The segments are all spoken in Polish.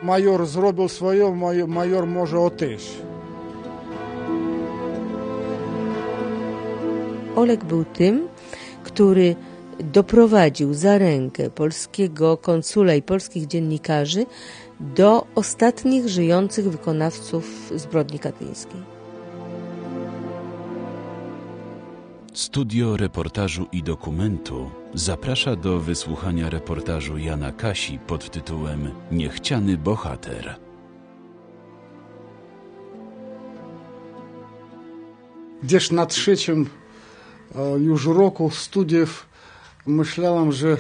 Майор зробив своє, майор може теж. Oleg był tym, który doprowadził za rękę polskiego konsula i polskich dziennikarzy do ostatnich żyjących wykonawców zbrodni katyńskiej. Studio Reportażu i Dokumentu zaprasza do wysłuchania reportażu Jana Kasi pod tytułem Niechciany bohater. Gdzieś na trzecim już roku studiów myślałem, że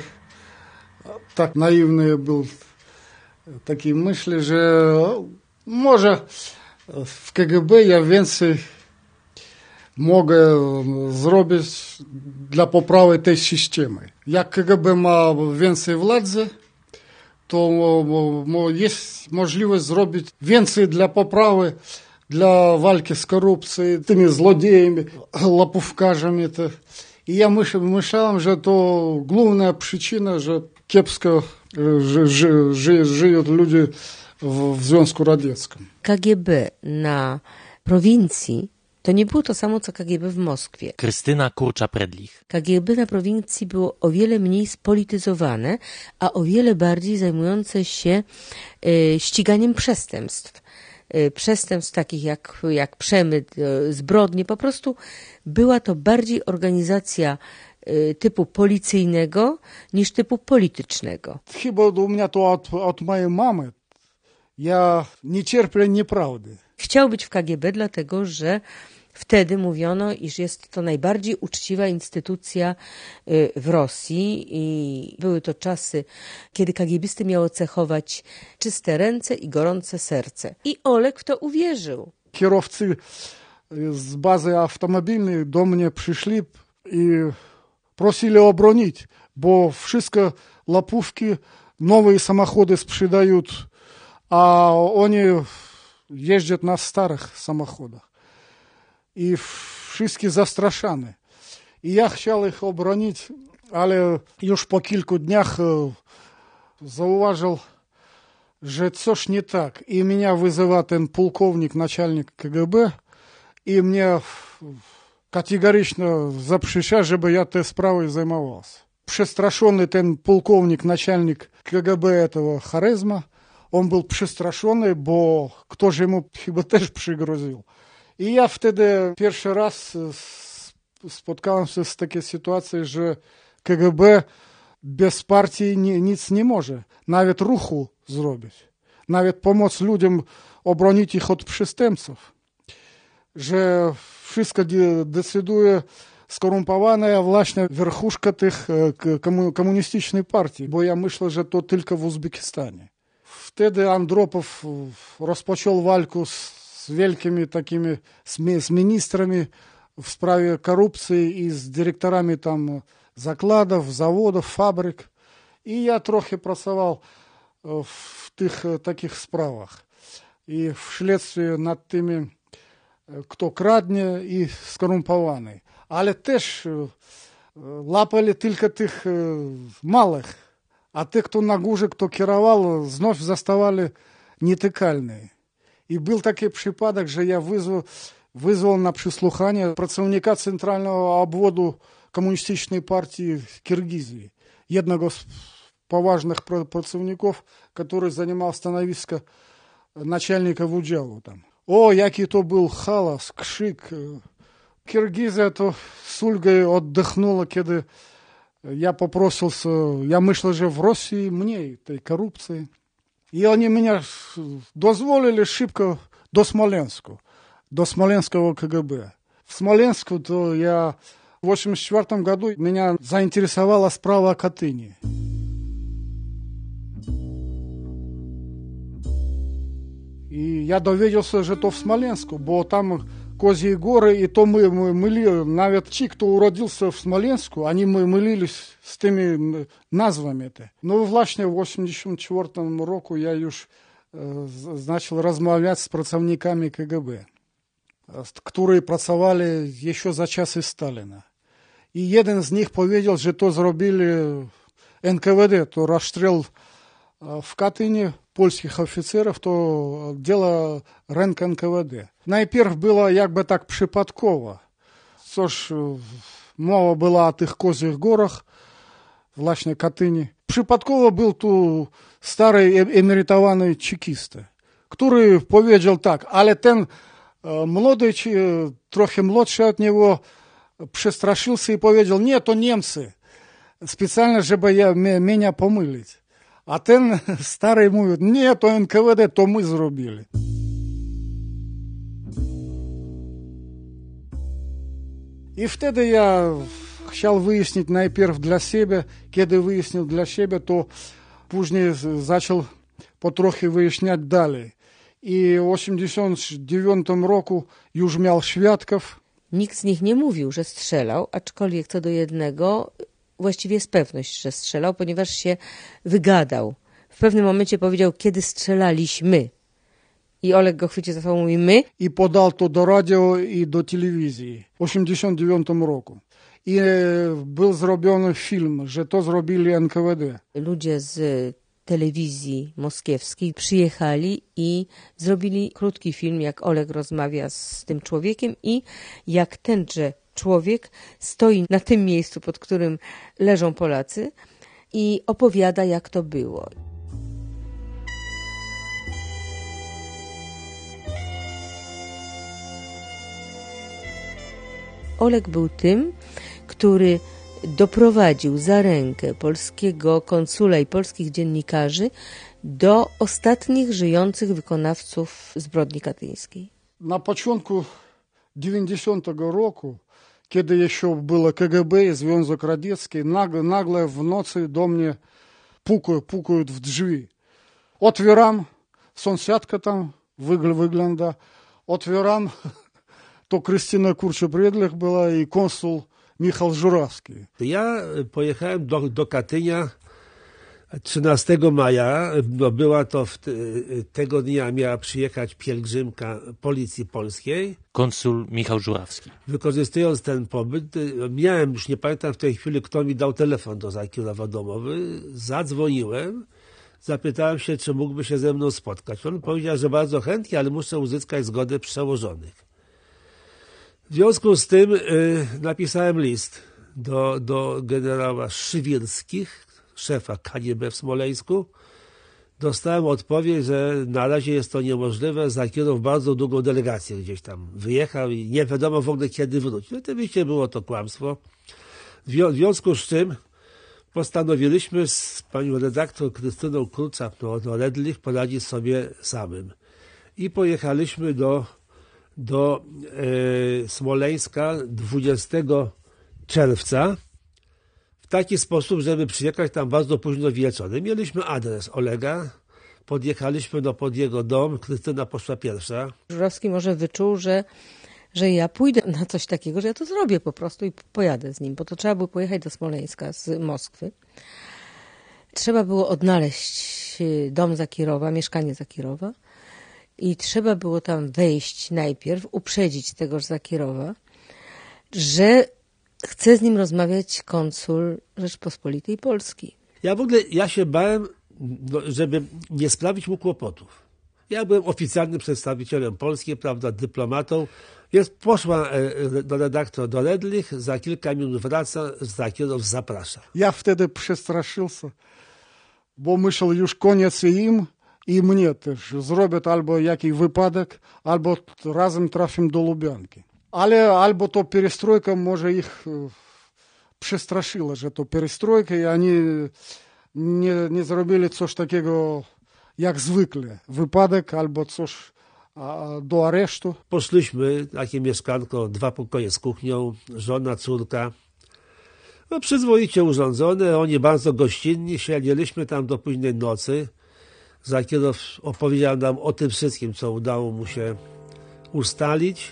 tak naiwny był taki myśl, że może w KGB ja więcej mogę zrobić dla poprawy tej systemy. Jak KGB ma więcej władzy, to jest możliwość zrobić więcej dla poprawy, dla walki z korupcją, tymi złodziejami, łapówkarzami. I ja myślałem, że to główna przyczyna, że kiepsko żyją ludzie w Związku Radzieckim. KGB na prowincji to nie było to samo, co KGB w Moskwie. Krystyna Kurcza-Predlich. KGB na prowincji było o wiele mniej spolityzowane, a o wiele bardziej zajmujące się ściganiem przestępstw. Przestępstw takich jak przemyt, zbrodnie. Po prostu była to bardziej organizacja typu policyjnego niż typu politycznego. Chyba u mnie to od mojej mamy. Ja nie cierpię nieprawdy. Chciał być w KGB, dlatego że wtedy mówiono, iż jest to najbardziej uczciwa instytucja w Rosji i były to czasy, kiedy KGBisty miało cechować czyste ręce i gorące serce. I Oleg w to uwierzył. Kierowcy z bazy automobilnej do mnie przyszli i prosili obronić, bo wszystkie łapówki, nowe samochody sprzedają, a oni jeżdżą na starych samochodach. I wszystkie zastraszane. I ja chciał ich obronić, ale już po kilku dniach zauważył, że coś nie tak. I mnie wyzywa ten pułkownik, naczelnik KGB, i mnie kategorycznie zaprzecza, żeby ja tej sprawą zajmowался. Przestraszony ten pułkownik, naczelnik KGB этого Харизма, on był przestraszony, bo ktoś mu chyba też przygroził. I ja wtedy pierwszy raz spotkałem się z takiej sytuacji, że KGB bez partii nic nie może. Nawet ruchu zrobić. Nawet pomóc ludziom obronić ich od przestępców. Że wszystko decyduje skorumpowana właśnie верхушка tych komunistycznej partii. Bo ja myślę, że to tylko w Uzbekistanie. Wtedy Andropow rozpoczął walkę z wielkimi takimi z ministrami w sprawie korupcji i z dyrektorami tam zakładów, zawodów, fabryk. I ja trochę pracował w tych takich sprawach. I w śledztwie nad tymi, kto kradnie i skorumpowany. Ale też łapali tylko tych małych. A tych, kto na górze, kto kierował, znów zostawali nietykalni. I był taki przypadek, że ja wyzwał na przesłuchanie pracownika Centralnego Obwodu Komunistycznej Partii Kirgizji. Jednego z poważnych pracowników, który zajmował stanowisko naczelnika wydziału tam. O, jaki to był hałas, krzyk. Kirgizja to z ulgą oddychnęła, kiedy ja poprosił, ja myślę, że w Rosji mniej tej korupcji. I oni mnie dozwolili szybko do Smoleńsku, do smoleńskiego KGB. W Smoleńsku to ja w 1984 году меня заинтересовала sprawa Katyni. I ja dowiedział się, że to w Smoleńsku, bo tam Kozie Góry i to my myli, nawet ci, kto urodził się w Smoleńsku, oni mylili z tymi nazwami. No właśnie w 1984 roku ja już zaczął rozmawiać z pracownikami KGB, którzy pracowali jeszcze za czasy Stalina. I jeden z nich powiedział, że to zrobili NKWD, to rozstrzał w Katyniu polskich oficerów, to działa ręka NKWD. Najpierw było jakby tak przypadkowo. Cóż, mowa była o tych Kozich Gorach, właśnie Katyni. Przypadkowo był tu stary emerytowany czekista, który powiedział tak, ale ten młody, trochę młodszy od niego, przestraszył się i powiedział, nie, to Niemcy, specjalnie, żeby mnie pomylić. A ten stary mówi, nie, to NKWD, to my zrobili. I wtedy ja chciał wyjaśnić najpierw dla siebie. Kiedy wyjaśnił dla siebie, to później zaczął po trochę wyjaśniać dalej. I w 1989 roku już miał świadków. Nikt z nich nie mówił, że strzelał, aczkolwiek co do jednego właściwie jest pewność, że strzelał, ponieważ się wygadał. W pewnym momencie powiedział, kiedy strzelaliśmy. I Oleg go chwycił za słowo, mówi my. I podał to do radio i do telewizji w 1989 roku. I był zrobiony film, że to zrobili NKWD. Ludzie z telewizji moskiewskiej przyjechali i zrobili krótki film, jak Oleg rozmawia z tym człowiekiem i jak tenże człowiek stoi na tym miejscu, pod którym leżą Polacy i opowiada, jak to było. Oleg był tym, który doprowadził za rękę polskiego konsula i polskich dziennikarzy do ostatnich żyjących wykonawców zbrodni katyńskiej. Na początku 90 roku, kiedy jeszcze było KGB i Związek Radziecki, nagle w nocy do mnie pukają w drzwi. Otwieram, sąsiadka tam wygląda, otwieram, to Krystyna Kurcza-Predlich była i konsul Michał Żurawski. Ja pojechałem do Katynia 13 maja. No była to tego dnia miała przyjechać pielgrzymka Policji Polskiej. Konsul Michał Żurawski. Wykorzystując ten pobyt, miałem, już nie pamiętam w tej chwili, kto mi dał telefon do Zakirowa domowy. Zadzwoniłem, zapytałem się, czy mógłby się ze mną spotkać. On powiedział, że bardzo chętnie, ale muszę uzyskać zgodę przełożonych. W związku z tym napisałem list do generała Szywirskich, szefa KGB w Smoleńsku. Dostałem odpowiedź, że na razie jest to niemożliwe. Zakirow bardzo długą delegację gdzieś tam wyjechał i nie wiadomo w ogóle kiedy wróci. Oczywiście było to kłamstwo. W związku z czym postanowiliśmy z panią redaktor Krystyną Kurcza-Predlich poradzić sobie samym. I pojechaliśmy do Smoleńska 20 czerwca w taki sposób, żeby przyjechać tam bardzo późno wieczorem. Mieliśmy adres Olega, podjechaliśmy pod jego dom, Krystyna poszła pierwsza. Żurawski może wyczuł, że ja pójdę na coś takiego, że ja to zrobię po prostu i pojadę z nim, bo to trzeba było pojechać do Smoleńska z Moskwy. Trzeba było odnaleźć dom Zakirowa, mieszkanie Zakirowa. I trzeba było tam wejść najpierw, uprzedzić tegoż Zakirowa, że chce z nim rozmawiać konsul Rzeczpospolitej Polski. Ja się bałem, żeby nie sprawić mu kłopotów. Ja byłem oficjalnym przedstawicielem Polski, prawda, dyplomatą, więc poszła do redaktor do Redlich, za kilka minut wraca, Zakirow zaprasza. Ja wtedy przestraszył się, bo myślał już koniec im, i mnie też zrobią albo jakiś wypadek, albo razem trafią do Lubianki. Ale albo to perestrojka może ich przestraszyła, że to perestrojka i oni nie zrobili coś takiego jak zwykle. Wypadek albo coś do aresztu. Poszliśmy, takie mieszkanko, 2 pokoje z kuchnią, żona, córka. No, przyzwoicie urządzone, oni bardzo gościnni, siedzieliśmy tam do późnej nocy. Zakirow opowiedział nam o tym wszystkim, co udało mu się ustalić.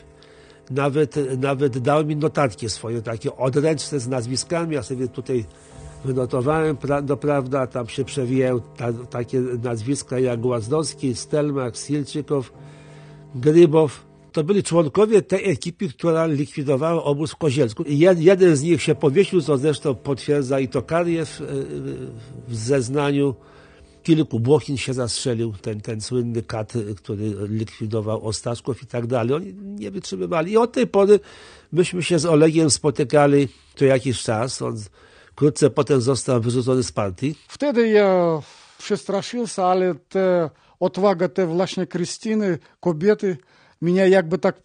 Nawet dał mi notatki swoje, takie odręczne z nazwiskami. Ja sobie tutaj wynotowałem, prawda, tam się przewijają takie nazwiska jak Głazdowski, Stelmach, Silczykow, Grybow. To byli członkowie tej ekipy, która likwidowała obóz w Kozielsku. I jeden z nich się powiesił, co zresztą potwierdza i Tokariew w zeznaniu. kilku Błochin się zastrzelił, ten słynny kat, który likwidował Ostaszków i tak dalej. Oni nie wytrzymywali. I od tej pory myśmy się z Olegiem spotykali co jakiś czas. On wkrótce potem został wyrzucony z partii. Wtedy ja przestraszyłem, ale ta odwaga, te właśnie Krystyny, kobiety, меня jakby tak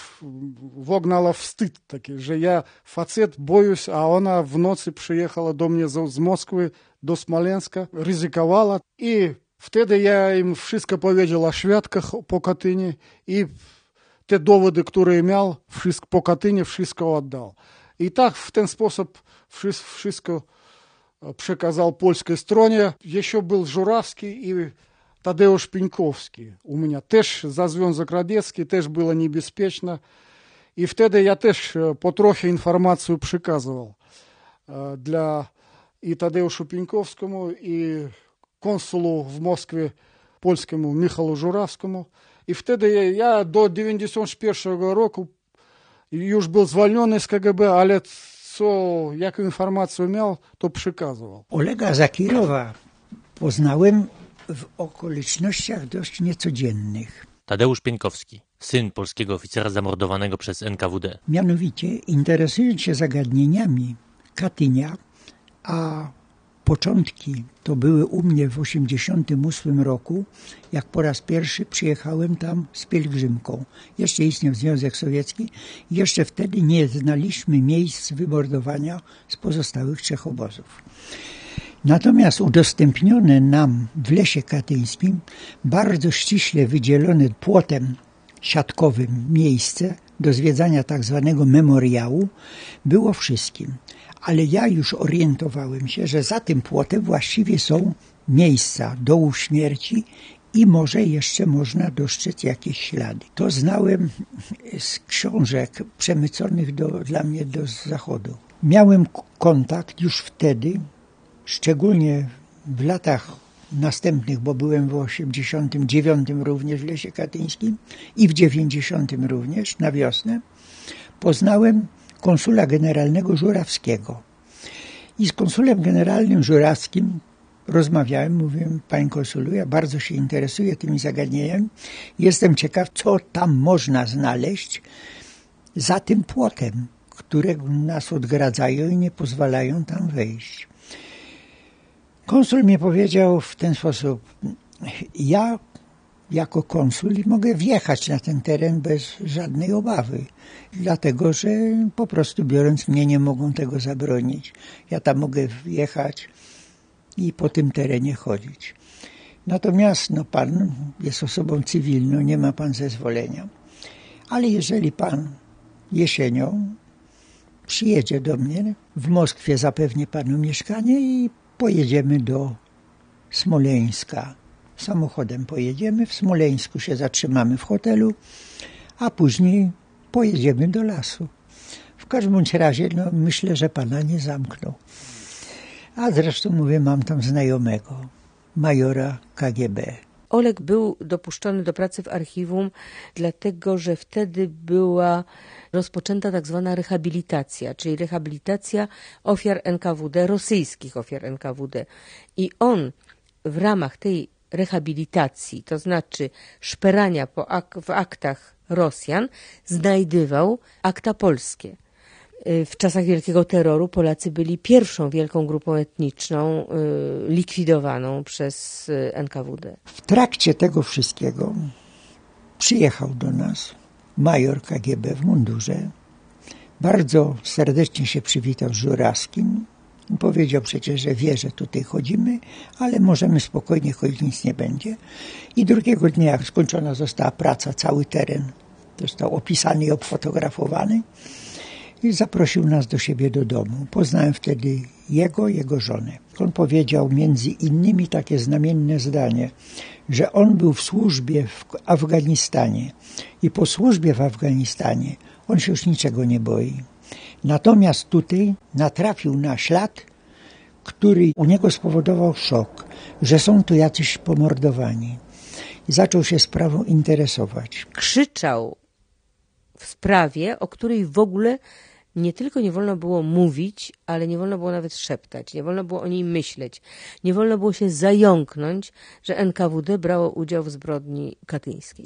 wogнала wstyd taki, że ja facet boюсь, a ona w nocy przyjechała do mnie z Moskwy do Smoleńska, ryzykowała i wtedy ja im wszystko powiedział o świadkach po Katyniu i te dowody, które miał, wszystko, po Katyniu wszystko oddał. I tak w ten sposób wszystko przekazał polskiej stronie. Jeszcze był Żurawski i Tadeusz Pieńkowski. U mnie też za Związek Radziecki też było niebezpieczne. I wtedy ja też po trochę informację przekazywał dla i Tadeuszu Pieńkowskiemu, i konsulu w Moskwie polskiemu Michalu Żurawskiemu. I wtedy ja do 91 roku już był zwolniony z KGB, ale jaką informację miał, to przekazywał. Olega Zakirowa poznałem w okolicznościach dość niecodziennych. Tadeusz Pieńkowski, syn polskiego oficera zamordowanego przez NKWD. Mianowicie, interesując się zagadnieniami Katynia, a początki to były u mnie w 1988 roku, jak po raz pierwszy przyjechałem tam z pielgrzymką. Jeszcze istniał Związek Sowiecki. Jeszcze wtedy nie znaliśmy miejsc wymordowania z pozostałych 3 obozów. Natomiast udostępnione nam w Lesie Katyńskim bardzo ściśle wydzielone płotem siatkowym miejsce do zwiedzania tak zwanego memoriału było wszystkim. Ale ja już orientowałem się, że za tym płotem właściwie są miejsca dołu śmierci i może jeszcze można dostrzec jakieś ślady. To znałem z książek przemyconych dla mnie do Zachodu. Miałem kontakt już wtedy, szczególnie w latach następnych, bo byłem w 89 również w Lesie Katyńskim i w 90 również na wiosnę, poznałem konsula generalnego Żurawskiego. I z konsulem generalnym Żurawskim rozmawiałem, mówiłem: panie konsulu, ja bardzo się interesuję tymi zagadnieniami, jestem ciekaw, co tam można znaleźć za tym płotem, które nas odgradzają i nie pozwalają tam wejść. Konsul mi powiedział w ten sposób: ja jako konsul mogę wjechać na ten teren bez żadnej obawy, dlatego że po prostu biorąc mnie nie mogą tego zabronić. Ja tam mogę wjechać i po tym terenie chodzić. Natomiast pan jest osobą cywilną, nie ma pan zezwolenia. Ale jeżeli pan jesienią przyjedzie do mnie, w Moskwie zapewnię panu mieszkanie i pojedziemy do Smoleńska. Samochodem pojedziemy, w Smoleńsku się zatrzymamy w hotelu, a później pojedziemy do lasu. W każdym bądź razie myślę, że pana nie zamkną. A zresztą mówię, mam tam znajomego, majora KGB. Oleg był dopuszczony do pracy w archiwum, dlatego że wtedy była rozpoczęta tak zwana rehabilitacja, czyli rehabilitacja ofiar NKWD, rosyjskich ofiar NKWD. I on w ramach tej rehabilitacji, to znaczy szperania w aktach Rosjan, znajdywał akta polskie. W czasach Wielkiego Terroru Polacy byli pierwszą wielką grupą etniczną likwidowaną przez NKWD. W trakcie tego wszystkiego przyjechał do nas major KGB w mundurze. Bardzo serdecznie się przywitał z Żurawskim. Powiedział przecież, że wie, że tutaj chodzimy, ale możemy spokojnie chodzić, nic nie będzie. I drugiego dnia, jak skończona została praca, cały teren został opisany i obfotografowany i zaprosił nas do siebie do domu. Poznałem wtedy jego żonę. On powiedział między innymi takie znamienne zdanie, że on był w służbie w Afganistanie i po służbie w Afganistanie on się już niczego nie boi. Natomiast tutaj natrafił na ślad, który u niego spowodował szok, że są tu jacyś pomordowani. I zaczął się sprawą interesować. Krzyczał w sprawie, o której w ogóle nie tylko nie wolno było mówić, ale nie wolno było nawet szeptać, nie wolno było o niej myśleć, nie wolno było się zająknąć, że NKWD brało udział w zbrodni katyńskiej.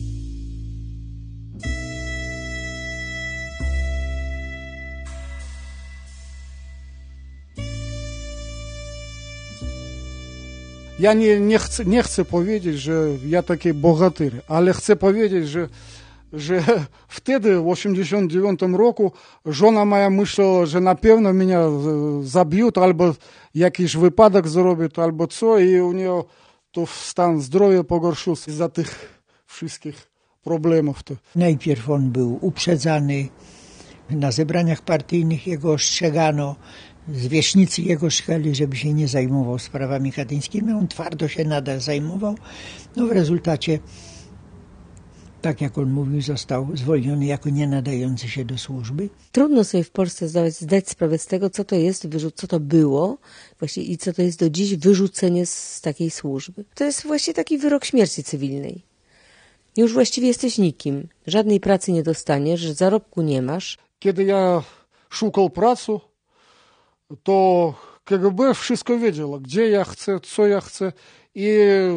Ja nie chcę powiedzieć, że ja taki bohater, ale chcę powiedzieć, że wtedy, w 89 roku, żona moja myślała, że na pewno mnie zabiją, albo jakiś wypadek zrobią, albo co, i u niej to stan zdrowia pogorszył się za tych wszystkich problemów. Najpierw on był uprzedzany, na zebraniach partyjnych jego ostrzegano, zwierzchnicy jego szkali, żeby się nie zajmował sprawami katyńskimi. On twardo się nadal zajmował. No w rezultacie, tak jak on mówił, został zwolniony jako nie nadający się do służby. Trudno sobie w Polsce zdać sprawę z tego, co to jest, co to było właśnie i co to jest do dziś wyrzucenie z takiej służby. To jest właśnie taki wyrok śmierci cywilnej. Już właściwie jesteś nikim. Żadnej pracy nie dostaniesz, zarobku nie masz. Kiedy ja szukał pracy, to KGB wszystko wiedziało, gdzie ja chcę, co ja chcę, i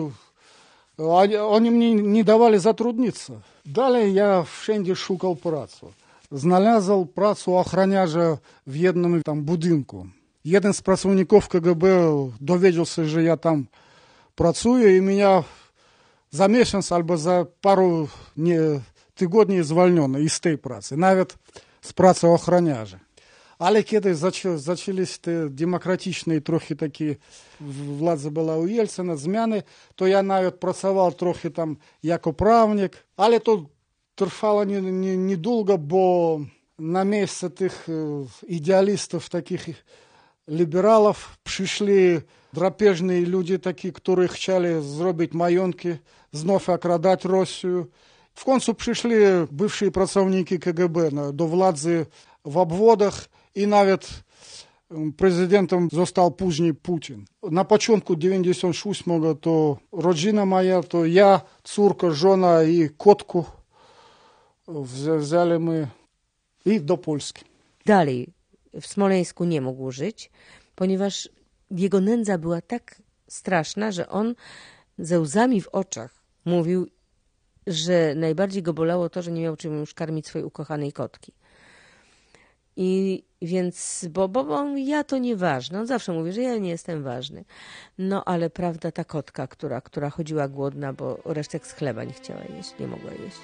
oni mnie nie dawali zatrudnić. Dalej ja wszędzie szukał pracy. Znalazł pracę ochroniarza w jednym tam budynku. Jeden z pracowników KGB dowiedział się, że ja tam pracuję, i mnie za miesiąc albo za paru tygodni zwolniono i z tej pracy, nawet z pracy ochroniarza. Ale kiedy zaczęliśmy te demokratyczne, trochę takie, władza była u Jelcyna, zmiany, to ja nawet pracował trochę tam jako prawnik, ale to trwało niedługo, bo na miejsce tych idealistów, takich liberałów, przyszli drapieżni ludzie, taki, którzy chcieli zrobić majątki, znów okradać Rosję. W końcu przyszli bywsi pracownicy KGB do władzy w obwodach, i nawet prezydentem został później Putin. Na początku 98 to rodzina moja, to ja, córka, żona i kotku wzięli my i do Polski. Dalej w Smoleńsku nie mógł żyć, ponieważ jego nędza była tak straszna, że on ze łzami w oczach mówił, że najbardziej go bolało to, że nie miał czym już karmić swojej ukochanej kotki. I więc, bo ja to nieważne. On zawsze mówi, że ja nie jestem ważny. No ale prawda, ta kotka, która chodziła głodna, bo resztek z chleba nie chciała jeść, nie mogła jeść.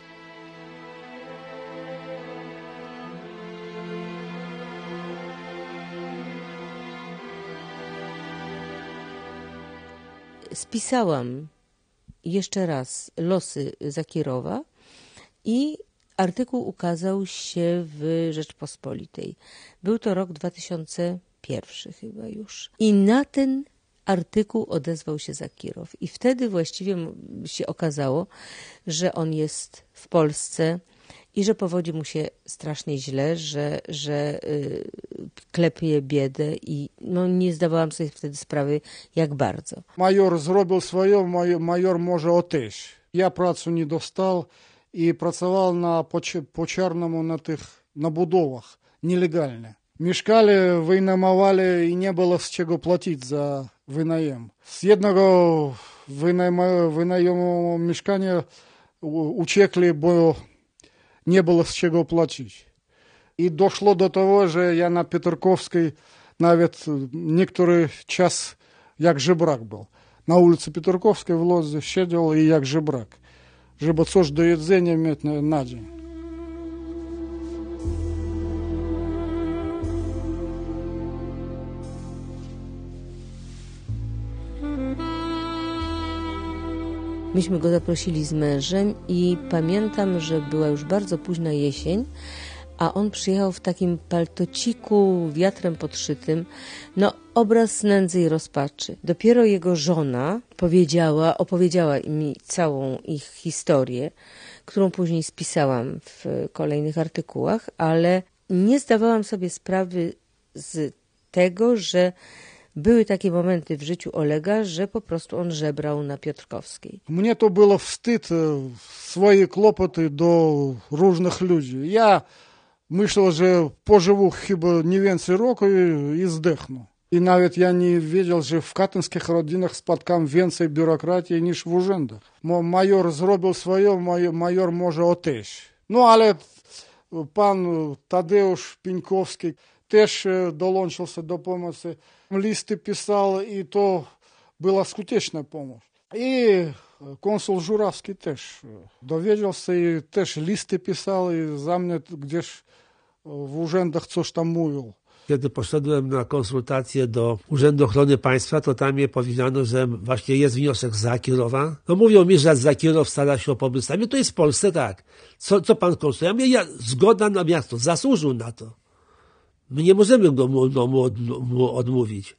Spisałam jeszcze raz losy Zakirowa i artykuł ukazał się w Rzeczpospolitej. Był to rok 2001 chyba już. I na ten artykuł odezwał się Zakirow. I wtedy właściwie się okazało, że on jest w Polsce i że powodzi mu się strasznie źle, że klepie biedę i nie zdawałam sobie wtedy sprawy, jak bardzo. Major zrobił swoje, major może odejść. Ja pracy nie dostał i pracował po czarnemu na budowach, nielegalnie. Mieszkali, wynajmowali i nie było z czego płacić za wynajem. Z jednego wynajmu mieszkania uciekli, bo nie było z czego płacić. I doszło do tego, że ja na Piotrkowskiej nawet niektóry czas jak żebrak był. Na ulicy Piotrkowskiej w Lodzy siedział i jak żebrak, żeby coś do jedzenia mieć na dzień. Myśmy go zaprosili z mężem i pamiętam, że była już bardzo późna jesień, a on przyjechał w takim paltociku, wiatrem podszytym. Obraz nędzy i rozpaczy. Dopiero jego żona opowiedziała mi całą ich historię, którą później spisałam w kolejnych artykułach, ale nie zdawałam sobie sprawy z tego, że były takie momenty w życiu Olega, że po prostu on żebrał na Piotrkowskiej. Mnie to było wstyd, swoje kłopoty do różnych ludzi. Ja myślał, że pożywu chyba nie więcej roku i zdechną. I nawet ja nie wiedział, że w katyńskich rodzinach spotkam więcej biurokracji niż w urzędach. Major zrobił swoje, major może odejść. No ale pan Tadeusz Pieńkowski też dołączył się do pomocy. Listy pisał i to była skuteczna pomoc. I konsul Żurawski też dowiedział się i też listy pisał i za mnie gdzieś w urzędach coś tam mówił. Kiedy poszedłem na konsultacje do Urzędu Ochrony Państwa, to tam mi powiedziano, że właśnie jest wniosek z Zakirowa. No mówią mi, że Zakirow stara się o pobyt. A mnie to jest w Polsce tak. Co pan konsultuje? Ja mówię, zgoda na miasto, zasłużył na to. My nie możemy mu odmówić.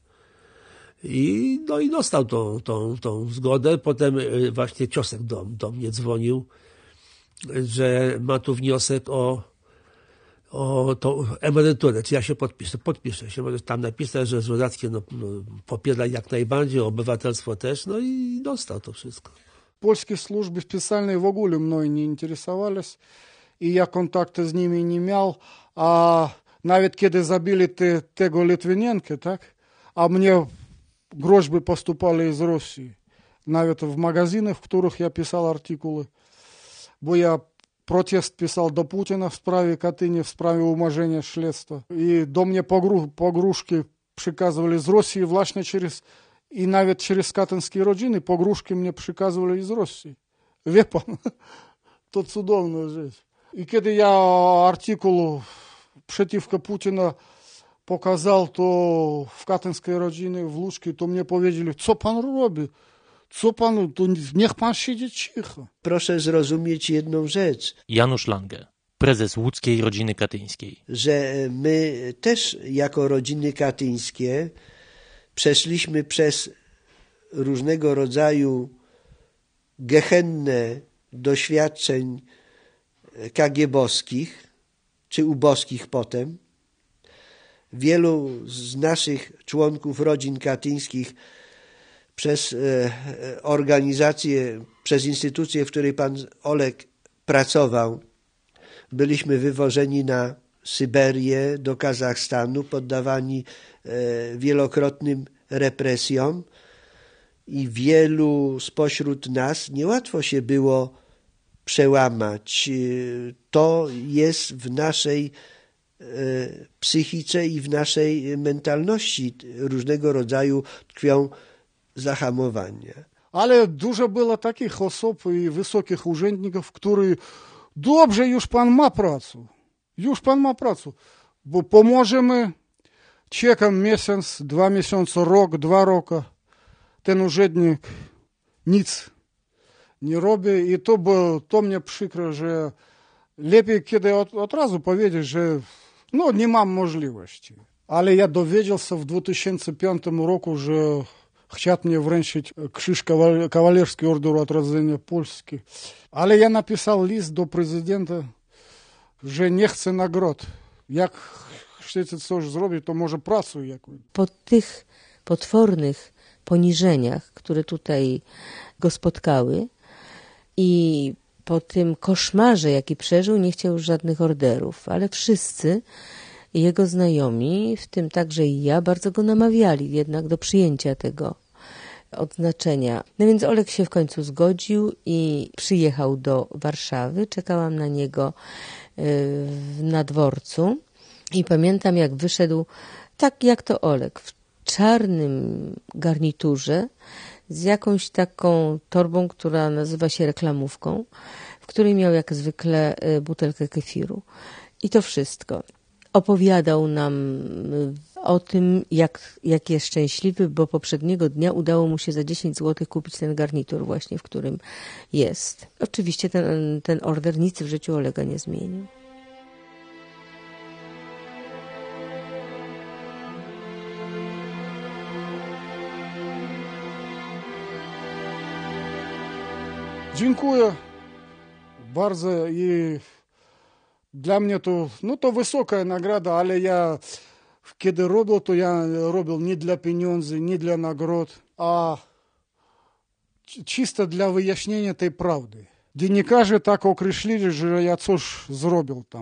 I dostał tą zgodę. Potem właśnie Ciosek do mnie dzwonił, że ma tu wniosek o tą emeryturę, czy ja się podpiszę. Podpiszę się, możesz tam napisać, że Żuracki popiera jak najbardziej, obywatelstwo też, no i dostał to wszystko. Polskie służby specjalne w ogóle mną nie interesowały i ja kontaktu z nimi nie miał, a nawet kiedy zabili tego Litwinienkę, tak, a mnie groźby postupali z Rosji, nawet w magazynach, w których ja pisał artykuły, bo ja protest pisał do Putina w sprawie Katyni, w sprawie umorzenia śledztwa. I do mnie pogróżki przekazywali z Rosji właśnie i nawet przez katyńskie rodziny pogróżki mnie przekazywali z Rosji. Wie pan, to cudowna rzecz. I kiedy ja artykuł przeciwko Putina pokazał to w katyńskiej rodzinie, w Łuczki, to mnie powiedzieli, co pan robi? Co panu, to niech pan siedzi cicho. Proszę zrozumieć jedną rzecz. Janusz Lange, prezes łódzkiej rodziny katyńskiej. Że my też jako rodziny katyńskie przeszliśmy przez różnego rodzaju gehenne doświadczeń KGB-owskich, czy uboskich potem. Wielu z naszych członków rodzin katyńskich przez organizację, przez instytucję, w której pan Olek pracował, byliśmy wywożeni na Syberię, do Kazachstanu, poddawani wielokrotnym represjom i wielu spośród nas niełatwo się było przełamać. To jest w naszej psychice i w naszej mentalności różnego rodzaju tkwią zahamowania. Ale dużo było takich osób i wysokich urzędników, którzy dobrze, już pan ma pracę. Już pan ma pracę. Bo pomożemy, czekam miesiąc, 2 miesiące, rok, 2 roki. Ten urzędnik nic nie robi i to mnie przykro, że lepiej kiedy od razu powiedzieć, że nie mam możliwości. Ale ja dowiedział się w 2005 roku, że chciał mnie wręczyć krzyż kawalerski Orderu Odrodzenia Polski. Ale ja napisał list do prezydenta, że nie chcę nagród. Jak chcecie coś zrobić, to może pracuj jakąś. Po tych potwornych poniżeniach, które tutaj go spotkały i po tym koszmarze, jaki przeżył, nie chciał już żadnych orderów, ale wszyscy jego znajomi, w tym także i ja, bardzo go namawiali jednak do przyjęcia tego odznaczenia. No więc Olek się w końcu zgodził i przyjechał do Warszawy. Czekałam na niego na dworcu i pamiętam, jak wyszedł, tak jak to Olek, w czarnym garniturze z jakąś taką torbą, która nazywa się reklamówką, w której miał jak zwykle butelkę kefiru. I to wszystko. Opowiadał nam o tym, jak jest szczęśliwy, bo poprzedniego dnia udało mu się za 10 zł kupić ten garnitur właśnie, w którym jest. Oczywiście ten order nic w życiu Olega nie zmienił. Dziękuję bardzo i dla mnie to wysoka nagroda, ale ja kiedy robił, to ja robił nie dla pieniędzy, nie dla nagród, a czysto dla wyjaśnienia tej prawdy. Dziennikarze tak określili, że ja coś zrobił tam.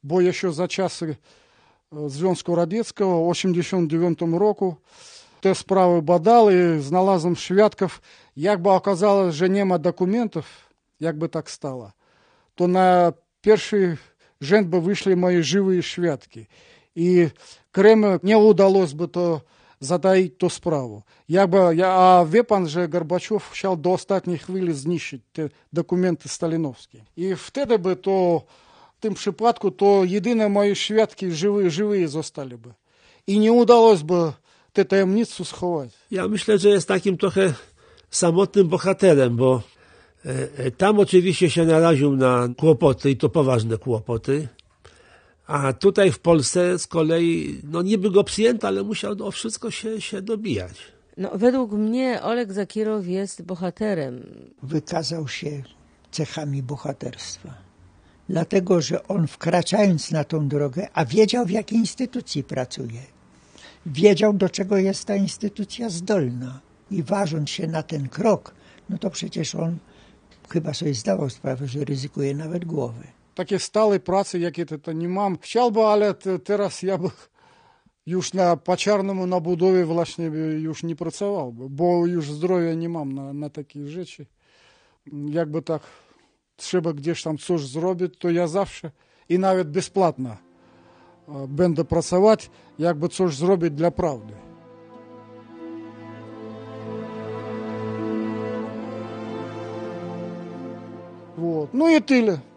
bo jeszcze za czasy Związku Radzieckiego w 1989 roku te sprawy badał i znalazłem świadków. Jakby okazało, że nie ma dokumentów, jakby tak stało, to na pierwszy rzęd by wyszli moi żywe świadki. I Kreml nie udało by to zataić tą sprawę. A wie pan, że Gorbaczow chciał do ostatniej chwili zniszczyć te dokumenty stalinowskie. I wtedy by to, w tym przypadku, to jedyne moje świadki żywe zostali by. I nie udało by tę tajemnicę schować. Ja myślę, że jest takim trochę samotnym bohaterem, bo tam oczywiście się naraził na kłopoty i to poważne kłopoty, a tutaj w Polsce z kolei, no niby go przyjęto, ale musiał o wszystko się dobijać. No, według mnie Oleg Zakirow jest bohaterem. Wykazał się cechami bohaterstwa. Dlatego, że on wkraczając na tą drogę, a wiedział w jakiej instytucji pracuje, wiedział do czego jest ta instytucja zdolna i ważąc się na ten krok, no to przecież on chyba sobie zdawał sprawę, że ryzykuje nawet głowy. Takie stałe pracy, jakie to nie mam. Chciałbym, ale teraz ja by już na Paczarnemu, na budowie właśnie już nie pracował, bo już zdrowia nie mam na takie rzeczy. Jakby tak trzeba gdzieś tam coś zrobić, to ja zawsze i nawet bezpłatnie będę pracować, jakby coś zrobić dla prawdy. Вот. Ну и тyle.